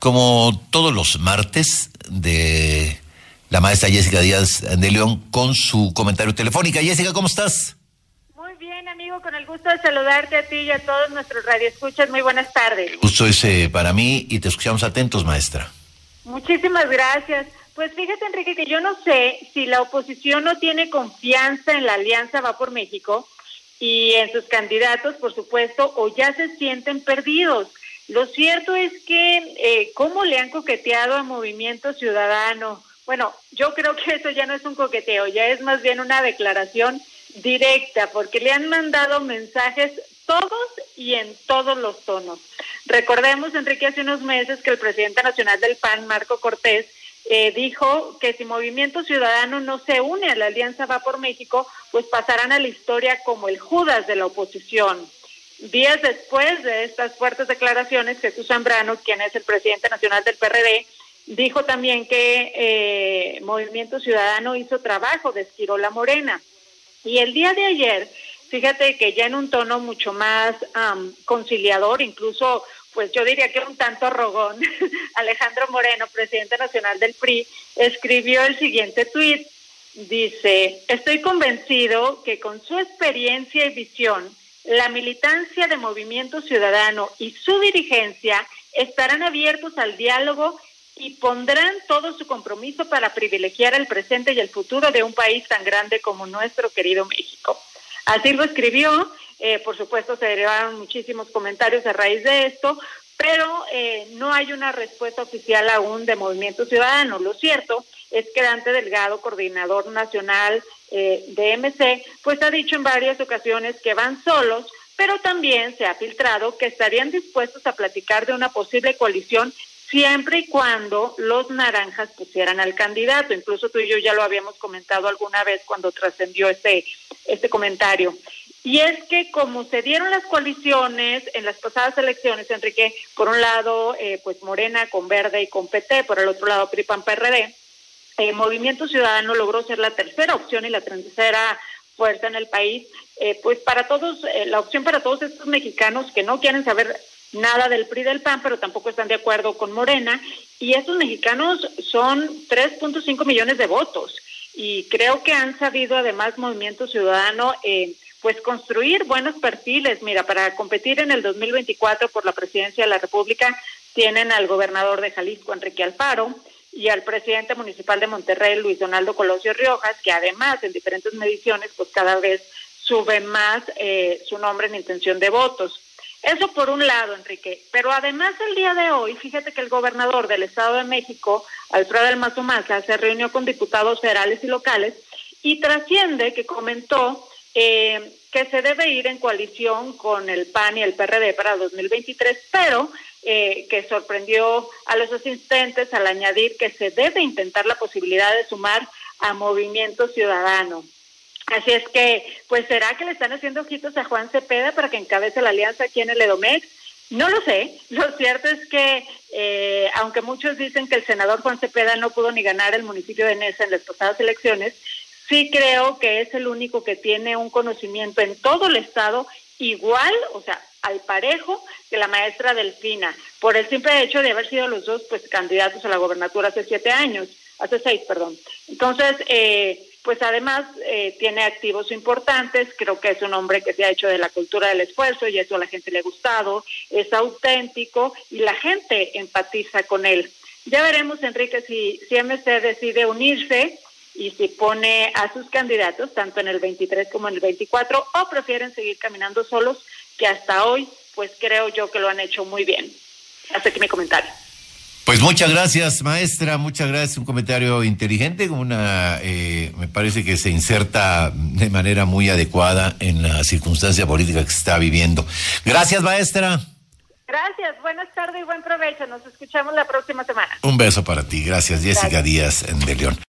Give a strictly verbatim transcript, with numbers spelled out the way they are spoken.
como todos los martes, de la maestra Jessica Díaz de León con su comentario telefónico. Jessica, ¿cómo estás? Muy bien, amigo, con el gusto de saludarte a ti y a todos nuestros radioescuchas. Muy buenas tardes. El gusto es eh, para mí y te escuchamos atentos, maestra. Muchísimas gracias. Pues fíjate, Enrique, que yo no sé si la oposición no tiene confianza en la Alianza Va por México y en sus candidatos, por supuesto, o ya se sienten perdidos. Lo cierto es que, eh, ¿cómo le han coqueteado a Movimiento Ciudadano? Bueno, yo creo que eso ya no es un coqueteo, ya es más bien una declaración directa, porque le han mandado mensajes todos y en todos los tonos. Recordemos, Enrique, hace unos meses que el presidente nacional del P A N, Marco Cortés, eh, dijo que si Movimiento Ciudadano no se une a la Alianza Va por México, pues pasarán a la historia como el Judas de la oposición. Días después de estas fuertes declaraciones, Jesús Zambrano, quien es el presidente nacional del P R D, dijo también que eh, Movimiento Ciudadano hizo trabajo de Esquirola Morena. Y el día de ayer, fíjate que ya en un tono mucho más um, conciliador, incluso, pues yo diría que un tanto rogón, Alejandro Moreno, presidente nacional del P R I, escribió el siguiente tuit. Dice: estoy convencido que con su experiencia y visión, la militancia de Movimiento Ciudadano y su dirigencia estarán abiertos al diálogo y pondrán todo su compromiso para privilegiar el presente y el futuro de un país tan grande como nuestro querido México. Así lo escribió. Eh, por supuesto, se derivaron muchísimos comentarios a raíz de esto, pero eh, no hay una respuesta oficial aún de Movimiento Ciudadano. Lo cierto es que Dante Delgado, coordinador nacional eh, de M C, pues ha dicho en varias ocasiones que van solos, pero también se ha filtrado que estarían dispuestos a platicar de una posible coalición siempre y cuando los naranjas pusieran al candidato. Incluso tú y yo ya lo habíamos comentado alguna vez cuando trascendió este, este comentario. Y es que como se dieron las coaliciones en las pasadas elecciones, Enrique, por un lado, eh, pues Morena con Verde y con P T, por el otro lado P R I, P A N, P R D, eh, Movimiento Ciudadano logró ser la tercera opción y la tercera fuerza en el país, eh, pues para todos, eh, la opción para todos estos mexicanos que no quieren saber nada del P R I y del P A N, pero tampoco están de acuerdo con Morena, y estos mexicanos son tres punto cinco millones de votos, y creo que han sabido además Movimiento Ciudadano eh, pues construir buenos perfiles. Mira, para competir en el dos mil veinticuatro por la presidencia de la República tienen al gobernador de Jalisco, Enrique Alfaro, y al presidente municipal de Monterrey, Luis Donaldo Colosio Riojas, que además en diferentes mediciones pues cada vez sube más eh, su nombre en intención de votos. Eso por un lado, Enrique, pero además el día de hoy, fíjate que el gobernador del Estado de México, Alfredo del Mazo Maza, se reunió con diputados federales y locales y trasciende que comentó eh, que se debe ir en coalición con el P A N y el P R D para dos mil veintitrés, pero eh, que sorprendió a los asistentes al añadir que se debe intentar la posibilidad de sumar a Movimiento Ciudadano. Así es que, pues, ¿será que le están haciendo ojitos a Juan Cepeda para que encabece la alianza aquí en el Edomex? No lo sé. Lo cierto es que, eh, aunque muchos dicen que el senador Juan Cepeda no pudo ni ganar el municipio de Neza en las pasadas elecciones, sí creo que es el único que tiene un conocimiento en todo el estado igual, o sea, al parejo que la maestra Delfina, por el simple hecho de haber sido los dos, pues, candidatos a la gobernatura hace siete años, hace seis, perdón. Entonces, eh, pues además eh, tiene activos importantes. Creo que es un hombre que se ha hecho de la cultura del esfuerzo y eso a la gente le ha gustado, es auténtico y la gente empatiza con él. Ya veremos, Enrique, si, si M C decide unirse y si pone a sus candidatos, tanto en el veintitrés como en el veinticuatro, o prefieren seguir caminando solos, que hasta hoy, pues creo yo que lo han hecho muy bien. Hasta aquí mi comentario. Pues muchas gracias, maestra, muchas gracias. Un comentario inteligente, una, eh, me parece que se inserta de manera muy adecuada en la circunstancia política que se está viviendo. Gracias, maestra. Gracias, buenas tardes y buen provecho. Nos escuchamos la próxima semana. Un beso para ti. Gracias, Jessica Gracias. Díaz de León.